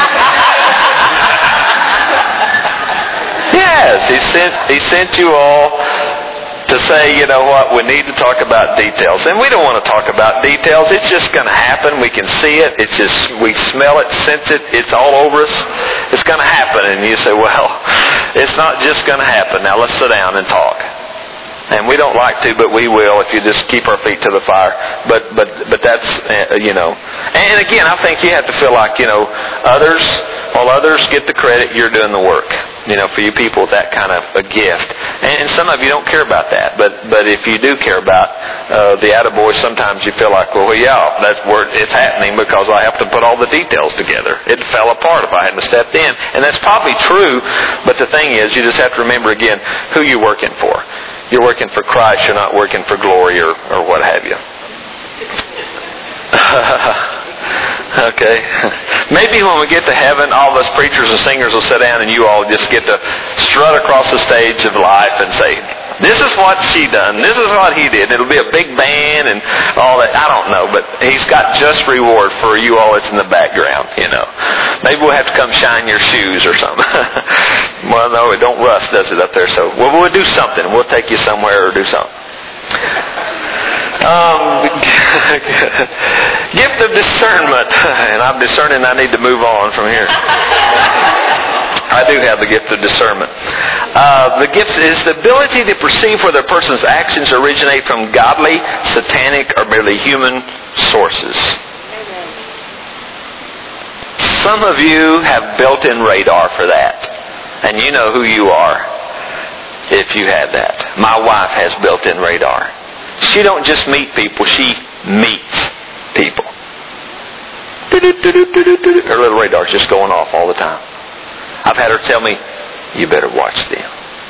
Yes, He sent He sent you all to say, you know what, we need to talk about details. And we don't want to talk about details. It's just going to happen. We can see it. It's just, we smell it, sense it. It's all over us. It's going to happen. And you say, well, it's not just going to happen. Now let's sit down and talk. And we don't like to, but we will if you just keep our feet to the fire. But but but that's, uh, you know. And again, I think you have to feel like, you know, others, while others get the credit, you're doing the work. You know, for you people with that kind of a gift. And some of you don't care about that. But but if you do care about uh, the attaboy, sometimes you feel like, well, yeah, that's where it's happening because I have to put all the details together. It fell apart if I hadn't stepped in. And that's probably true. But the thing is, you just have to remember again who you're working for. You're working for Christ. You're not working for glory or, or what have you. Okay. Maybe when we get to heaven, all of us preachers and singers will sit down and you all just get to strut across the stage of life and say, this is what she done. This is what he did. It'll be a big band and all that. I don't know, but he's got just reward for you all that's in the background, you know. Maybe we'll have to come shine your shoes or something. Well, no, it don't rust, does it, up there? So well, we'll do something. We'll take you somewhere or do something. Um, gift of discernment. And I'm discerning I need to move on from here. I do have the gift of discernment. Uh, the gift is the ability to perceive whether a person's actions originate from godly, satanic, or merely human sources. Some of you have built-in radar for that. And you know who you are if you have that. My wife has built-in radar. She don't just meet people, she meets people. Her little radar's just going off all the time. I've had her tell me, you better watch them.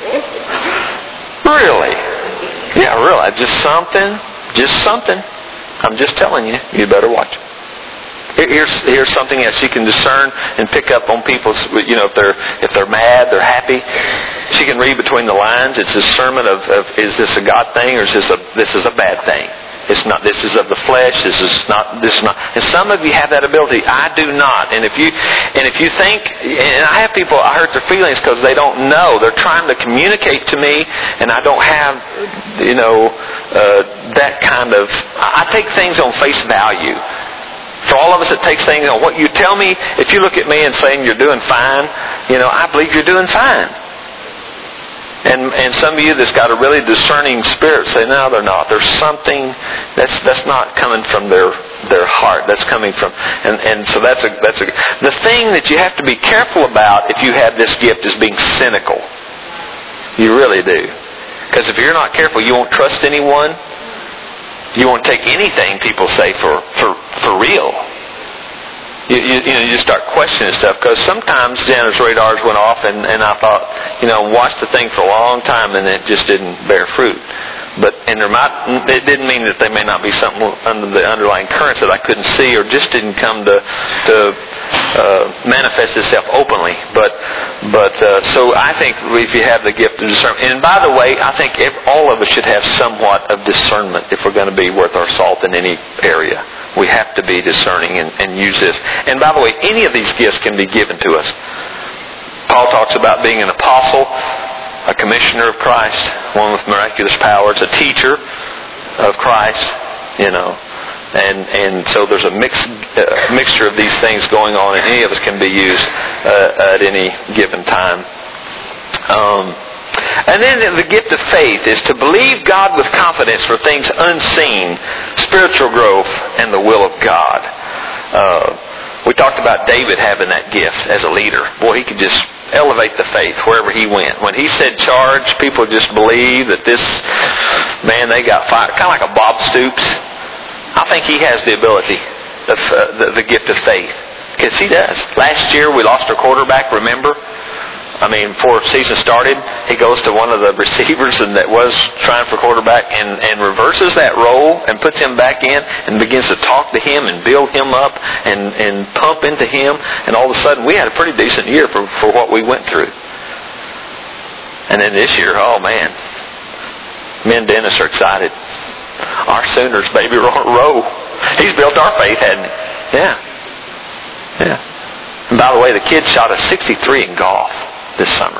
Really? Yeah, really. Just something, just something. I'm just telling you, you better watch. Here's here's something else. She can discern and pick up on people's, you know, if they're if they're mad, they're happy. She can read between the lines. It's discernment of, of is this a God thing or is this a this is a bad thing? It's not. This is of the flesh. This is not. This is not. And some of you have that ability. I do not. And if you and if you think, and I have people, I hurt their feelings because they don't know. They're trying to communicate to me, and I don't have, you know, uh, that kind of. I take things on face value. For all of us, it takes things on what you tell me. If you look at me and saying you're doing fine, you know, I believe you're doing fine. And and some of you that's got a really discerning spirit say, no, they're not. There's something that's that's not coming from their their heart. That's coming from, and and so that's a that's a the thing that you have to be careful about if you have this gift is being cynical. You really do, because if you're not careful, you won't trust anyone. You won't take anything people say for, for, for real. You, you, you know, you start questioning stuff because sometimes Janet's radars went off and, and I thought, you know, watched the thing for a long time and it just didn't bear fruit. But and there might it didn't mean that there may not be something under the underlying currents that I couldn't see or just didn't come to to uh, manifest itself openly. But but uh, so I think if you have the gift of discernment, and by the way, I think if, all of us should have somewhat of discernment if we're going to be worth our salt in any area. We have to be discerning and, and use this. And by the way, any of these gifts can be given to us. Paul talks about being an apostle, a commissioner of Christ, one with miraculous powers, a teacher of Christ, you know. and and so there's a mix uh, mixture of these things going on, and any of us can be used uh, at any given time. Um, and then the gift of faith is to believe God with confidence for things unseen, spiritual growth, and the will of God. Uh, we talked about David having that gift as a leader. Boy, he could just elevate the faith wherever he went. When he said charge, people just believe that this man, they got fired. Kind of like a Bob Stoops. I think he has the ability, of, uh, the, the gift of faith. Because he does. Last year we lost our quarterback, remember? I mean, before the season started, he goes to one of the receivers and that was trying for quarterback and, and reverses that role and puts him back in and begins to talk to him and build him up and, and pump into him. And all of a sudden, we had a pretty decent year for, for what we went through. And then this year, oh man, me and Dennis are excited. Our Sooners, baby, row. He's built our faith, hadn't he? Yeah. Yeah. And by the way, the kid shot a sixty-three in golf this summer.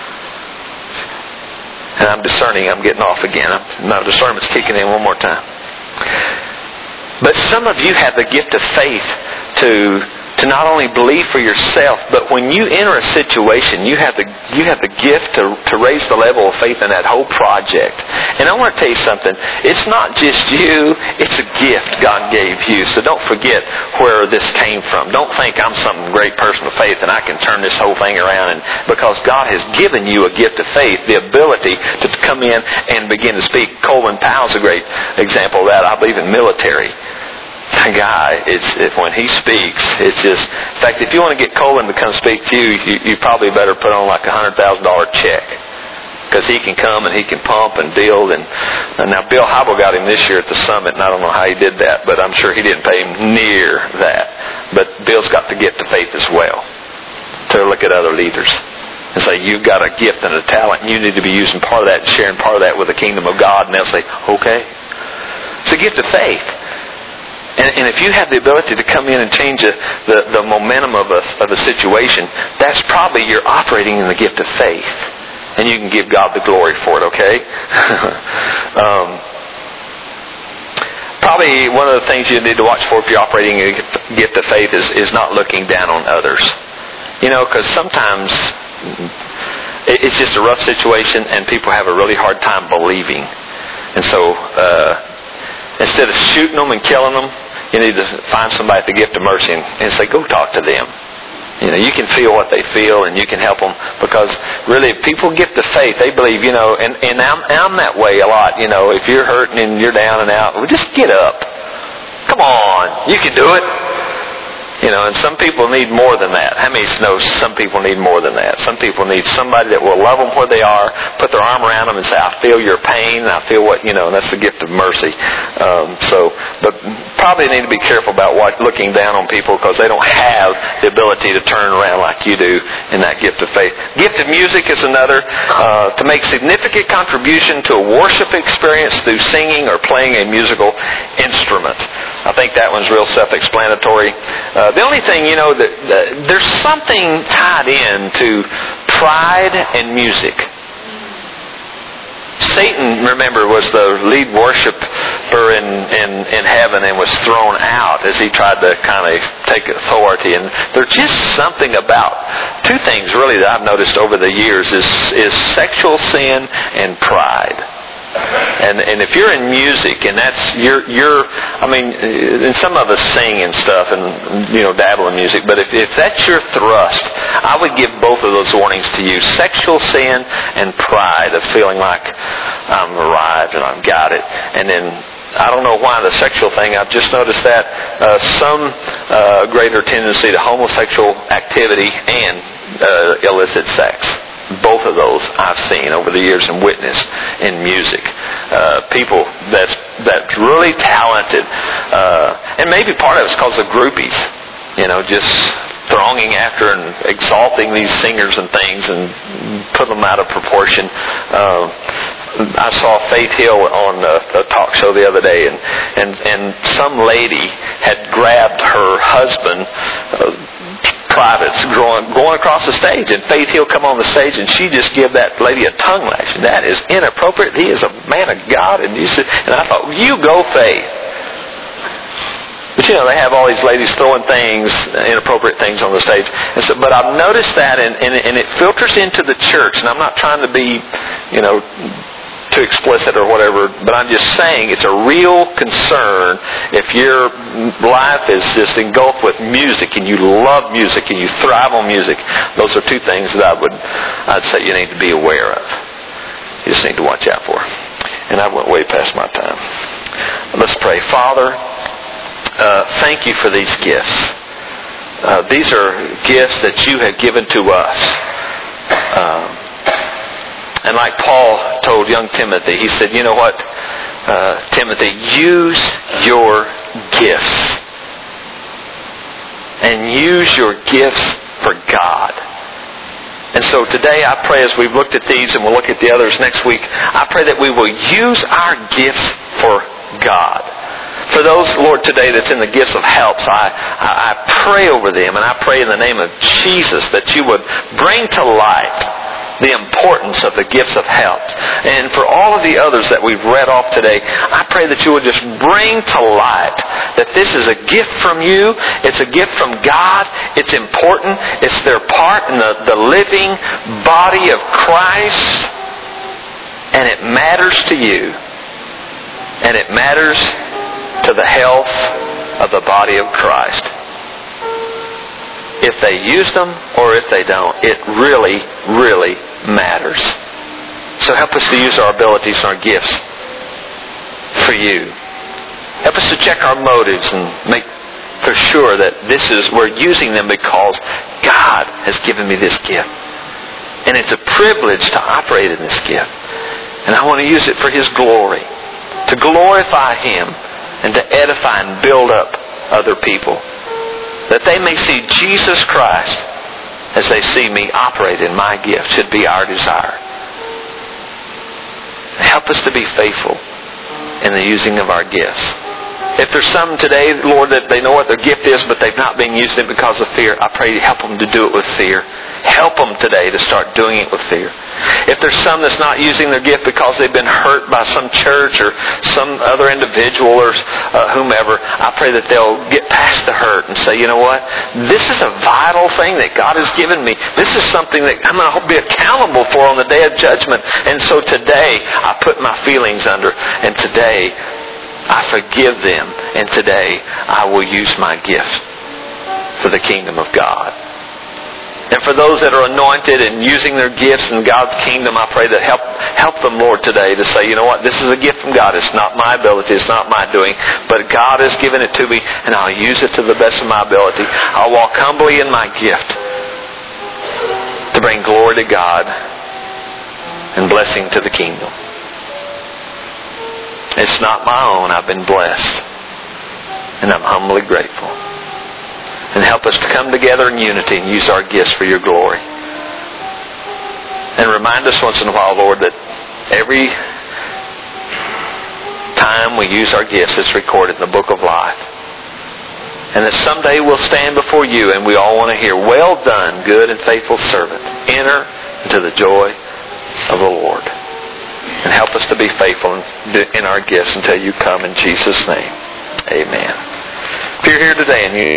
And I'm discerning, I'm getting off again. I'm, my discernment's kicking in one more time. But some of you have the gift of faith to to not only believe for yourself, but when you enter a situation, you have the you have the gift to, to raise the level of faith in that whole project. And I want to tell you something. It's not just you, it's a gift God gave you. So don't forget where this came from. Don't think I'm some great person of faith and I can turn this whole thing around. And because God has given you a gift of faith, the ability to come in and begin to speak. Colin Powell's a great example of that. I believe in military. The guy, it's it, when he speaks, it's just. In fact, if you want to get Colin to come speak to you, you, you probably better put on like a hundred thousand dollar check, because he can come and he can pump and build. And, and now Bill Hybel got him this year at the summit, and I don't know how he did that, but I'm sure he didn't pay him near that. But Bill's got the gift of faith as well to look at other leaders and say, you've got a gift and a talent, and you need to be using part of that and sharing part of that with the kingdom of God. And they'll say, okay. It's a gift of faith. And, and if you have the ability to come in and change the, the, the momentum of a, of a situation, that's probably you're operating in the gift of faith. And you can give God the glory for it, okay? um, probably one of the things you need to watch for if you're operating in a gift of faith is, is not looking down on others. You know, because sometimes it's just a rough situation and people have a really hard time believing. And so uh, instead of shooting them and killing them, you need to find somebody with the gift of mercy and, and say, go talk to them. You know, you can feel what they feel and you can help them, because really if people get the faith, they believe, you know, and, and I'm, I'm that way a lot, you know, if you're hurting and you're down and out, well, just get up. Come on, you can do it. You know, and some people need more than that. How many know some people need more than that? Some people need somebody that will love them where they are, put their arm around them and say, I feel your pain, and I feel what, you know, and that's the gift of mercy. Um, so, but probably need to be careful about what, looking down on people, because they don't have the ability to turn around like you do in that gift of faith. Gift of music is another. Uh, to make significant contribution to a worship experience through singing or playing a musical instrument. I think that one's real self-explanatory. Uh, the only thing, you know, that uh, there's something tied in to pride and music. Satan, remember, was the lead worshiper in, in, in heaven and was thrown out as he tried to kind of take authority. And there's just something about two things really that I've noticed over the years is, is sexual sin and pride. And and if you're in music and that's you're you're I mean, and some of us sing and stuff and you know dabble in music, but if if that's your thrust, I would give both of those warnings to you: sexual sin and pride of feeling like I'm arrived and I've got it. And then I don't know why the sexual thing. I've just noticed that uh, some uh, greater tendency to homosexual activity and uh, illicit sex. Both of those I've seen over the years and witnessed in music. Uh, people that's that's really talented, uh, and maybe part of it's because of groupies. You know, just thronging after and exalting these singers and things and put them out of proportion. Uh, I saw Faith Hill on a, a talk show the other day, and and and some lady had grabbed her husband. Uh, privates going, going across the stage, and Faith Hill come on the stage and she just give that lady a tongue lash. That is inappropriate. He is a man of God. And you said, and I thought, you go, Faith. But you know, they have all these ladies throwing things, inappropriate things on the stage. And so, but I've noticed that, and, and, and it filters into the church. And I'm not trying to be, you know, too explicit or whatever, but I'm just saying it's a real concern if your life is just engulfed with music and you love music and you thrive on music. Those are two things that I would, I'd say you need to be aware of. You just need to watch out for. And I went way past my time. Let's pray. Father, uh, thank you for these gifts. Uh, these are gifts that you have given to us. Uh, And like Paul told young Timothy, he said, you know what, uh, Timothy, use your gifts. And use your gifts for God. And so today I pray, as we've looked at these and we'll look at the others next week, I pray that we will use our gifts for God. For those, Lord, today that's in the gifts of helps, I, I pray over them, and I pray in the name of Jesus that you would bring to light the importance of the gifts of help. And for all of the others that we've read off today, I pray that you would just bring to light that this is a gift from you. It's a gift from God. It's important. It's their part in the, the living body of Christ. And it matters to you. And it matters to the health of the body of Christ. If they use them or if they don't, it really, really matters. So help us to use our abilities and our gifts for you. Help us to check our motives and make for sure that this is, we're using them because God has given me this gift. And it's a privilege to operate in this gift. And I want to use it for His glory. To glorify Him and to edify and build up other people. That they may see Jesus Christ as they see me operate in my gift should be our desire. Help us to be faithful in the using of our gifts. If there's some today, Lord, that they know what their gift is, but they've not been using it because of fear, I pray you help them to do it with fear. Help them today to start doing it with fear. If there's some that's not using their gift because they've been hurt by some church or some other individual or uh, whomever, I pray that they'll get past the hurt and say, you know what? This is a vital thing that God has given me. This is something that I'm going to be accountable for on the day of judgment. And so today, I put my feelings under. And today, I forgive them. And today, I will use my gift for the kingdom of God. And for those that are anointed and using their gifts in God's kingdom, I pray that help help them, Lord, today to say, you know what, this is a gift from God. It's not my ability. It's not my doing. But God has given it to me, and I'll use it to the best of my ability. I'll walk humbly in my gift to bring glory to God and blessing to the kingdom. It's not my own. I've been blessed. And I'm humbly grateful. And help us to come together in unity and use our gifts for your glory. And remind us once in a while, Lord, that every time we use our gifts, it's recorded in the book of life. And that someday we'll stand before you and we all want to hear, well done, good and faithful servant. Enter into the joy of the Lord. And help us to be faithful in our gifts until you come in Jesus' name. Amen. If you're here today and you